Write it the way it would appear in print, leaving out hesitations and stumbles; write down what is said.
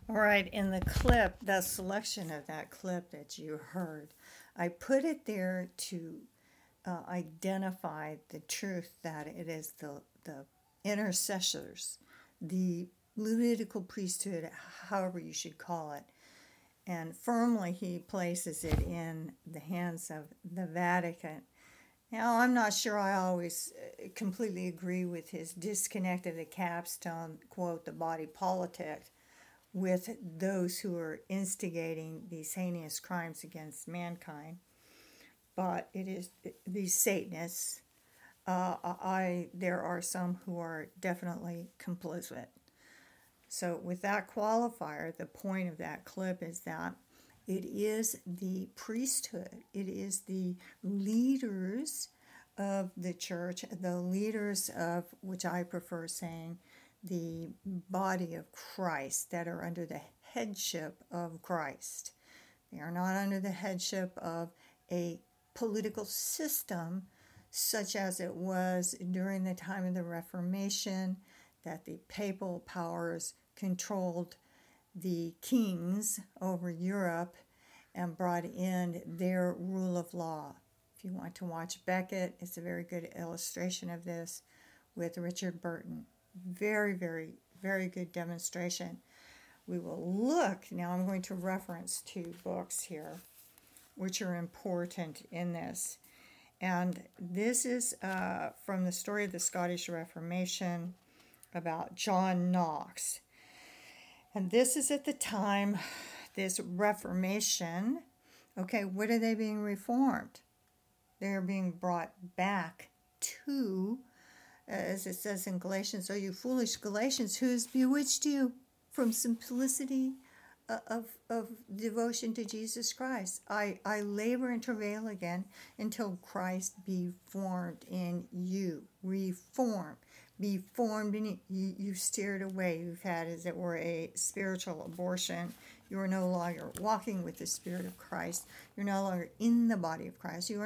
All right, in the clip, the selection of that clip that you heard, I put it there to identify the truth that it is the intercessors, the Levitical priesthood, however you should call it, and firmly he places it in the hands of the Vatican. Now, I'm not sure I always completely agree with his disconnect of the capstone, quote, the body politic, with those who are instigating these heinous crimes against mankind. But it is these Satanists. There are some who are definitely complicit. So with that qualifier, the point of that clip is that it is the priesthood. It is the leaders of the church, the leaders of, which I prefer saying, the body of Christ that are under the headship of Christ. They are not under the headship of a political system such as it was during the time of the Reformation, that the papal powers controlled the kings over Europe and brought in their rule of law. If you want to watch Becket, it's a very good illustration of this with Richard Burton. Very, very, very good demonstration. We will look, now I'm going to reference two books here, which are important in this. And this is from the story of the Scottish Reformation about John Knox. And this is at the time, this Reformation, okay, what are they being reformed? They're being brought back to, as it says in Galatians, "Oh, you foolish Galatians, who has bewitched you from simplicity of devotion to Jesus Christ? I labor and travail again until Christ be formed in you." Reform. Be formed in you. You've steered away. You've had, as it were, a spiritual abortion. You are no longer walking with the Spirit of Christ. You're no longer in the body of Christ. You are